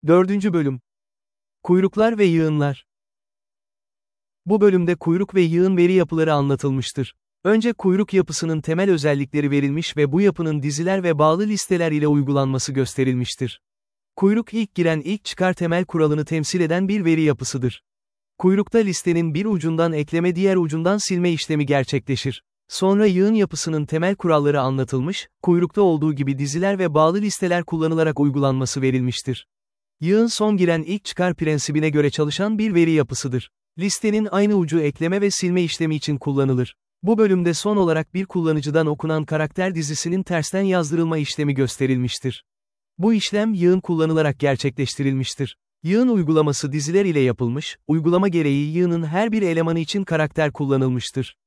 4. Bölüm. Kuyruklar ve yığınlar. Bu bölümde kuyruk ve yığın veri yapıları anlatılmıştır. Önce kuyruk yapısının temel özellikleri verilmiş ve bu yapının diziler ve bağlı listeler ile uygulanması gösterilmiştir. Kuyruk ilk giren ilk çıkar temel kuralını temsil eden bir veri yapısıdır. Kuyrukta listenin bir ucundan ekleme diğer ucundan silme işlemi gerçekleşir. Sonra yığın yapısının temel kuralları anlatılmış, kuyrukta olduğu gibi diziler ve bağlı listeler kullanılarak uygulanması verilmiştir. Yığın son giren ilk çıkar prensibine göre çalışan bir veri yapısıdır. Listenin aynı ucu ekleme ve silme işlemi için kullanılır. Bu bölümde son olarak bir kullanıcıdan okunan karakter dizisinin tersten yazdırılma işlemi gösterilmiştir. Bu işlem yığın kullanılarak gerçekleştirilmiştir. Yığın uygulaması diziler ile yapılmış, uygulama gereği yığının her bir elemanı için karakter kullanılmıştır.